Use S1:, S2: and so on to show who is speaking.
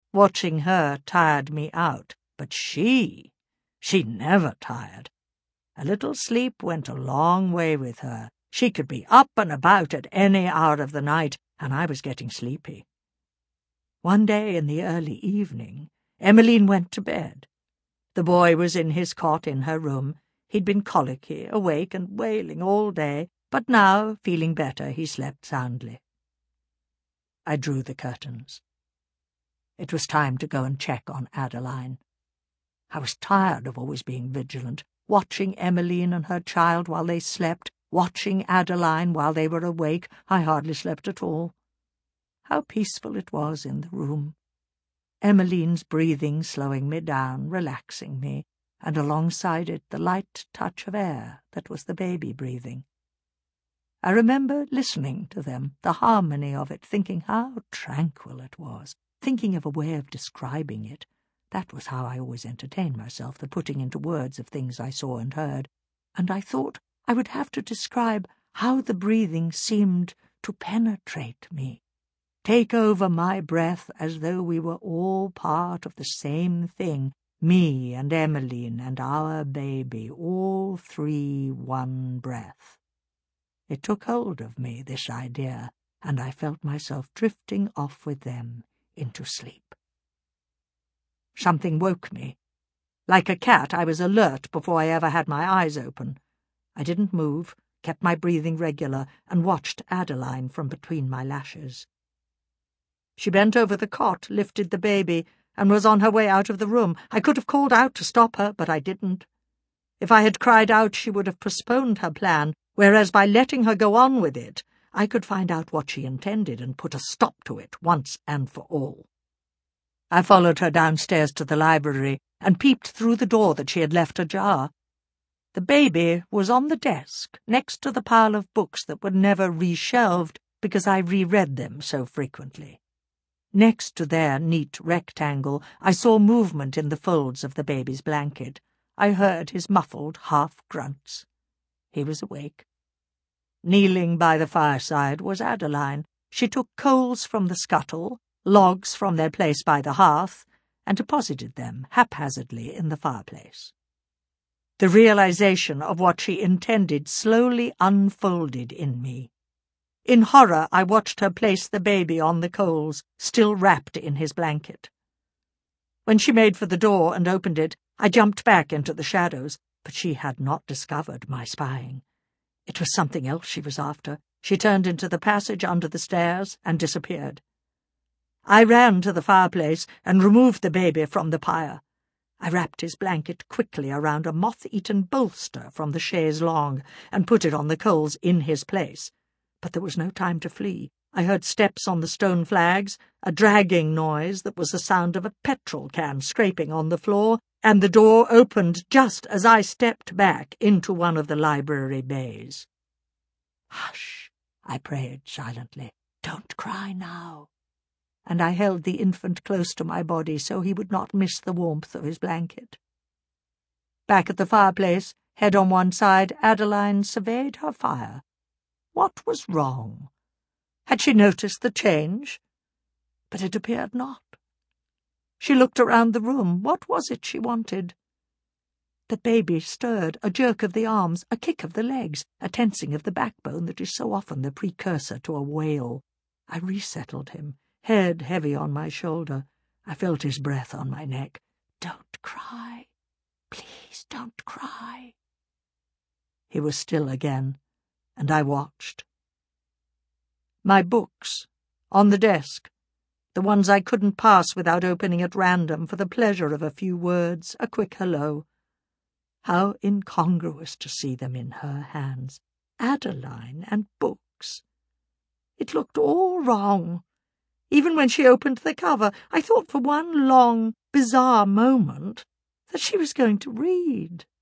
S1: Watching her tired me out, but she never tired. A little sleep went a long way with her. She could be up and about at any hour of the night, and I was getting sleepy. One day in the early evening, Emmeline went to bed. The boy was in his cot in her room. He'd been colicky, awake and wailing all day, but now, feeling better, he slept soundly. I drew the curtains. It was time to go and check on Adeline. I was tired of always being vigilant, watching Emmeline and her child while they slept, watching Adeline while they were awake. I hardly slept at all. How peaceful it was in the room. Emmeline's breathing slowing me down, relaxing me, and alongside it the light touch of air that was the baby breathing. I remember listening to them, the harmony of it, thinking how tranquil it was, thinking of a way of describing it. That was how I always entertained myself, the putting into words of things I saw and heard, and I thought I would have to describe how the breathing seemed to penetrate me, take over my breath as though we were all part of the same thing, me and Emmeline and our baby, all three one breath. It took hold of me, this idea, and I felt myself drifting off with them into sleep. Something woke me. Like a cat, I was alert before I ever had my eyes open. I didn't move, kept my breathing regular, and watched Adeline from between my lashes. She bent over the cot, lifted the baby, and was on her way out of the room. I could have called out to stop her, but I didn't. If I had cried out, she would have postponed her plan, whereas by letting her go on with it, I could find out what she intended and put a stop to it once and for all. I followed her downstairs to the library and peeped through the door that she had left ajar. The baby was on the desk, next to the pile of books that were never reshelved because I reread them so frequently. Next to their neat rectangle, I saw movement in the folds of the baby's blanket. I heard his muffled half-grunts. He was awake. Kneeling by the fireside was Adeline. She took coals from the scuttle, logs from their place by the hearth, and deposited them haphazardly in the fireplace. The realization of what she intended slowly unfolded in me. In horror, I watched her place the baby on the coals, still wrapped in his blanket. When she made for the door and opened it, I jumped back into the shadows, but she had not discovered my spying. It was something else she was after. She turned into the passage under the stairs and disappeared. I ran to the fireplace and removed the baby from the pyre. I wrapped his blanket quickly around a moth-eaten bolster from the chaise longue and put it on the coals in his place. But there was no time to flee. I heard steps on the stone flags, a dragging noise that was the sound of a petrol can scraping on the floor, and the door opened just as I stepped back into one of the library bays. "Hush," I prayed silently. "Don't cry now." And I held the infant close to my body so he would not miss the warmth of his blanket. Back at the fireplace, head on one side, Adeline surveyed her fire. What was wrong? Had she noticed the change? But it appeared not. She looked around the room. What was it she wanted? The baby stirred, a jerk of the arms, a kick of the legs, a tensing of the backbone that is so often the precursor to a wail. I resettled him, head heavy on my shoulder. I felt his breath on my neck. "Don't cry. Please don't cry." He was still again, and I watched. My books, on the desk, the ones I couldn't pass without opening at random for the pleasure of a few words, a quick hello. How incongruous to see them in her hands. Adeline and books. It looked all wrong. Even when she opened the cover, I thought for one long, bizarre moment that she was going to read.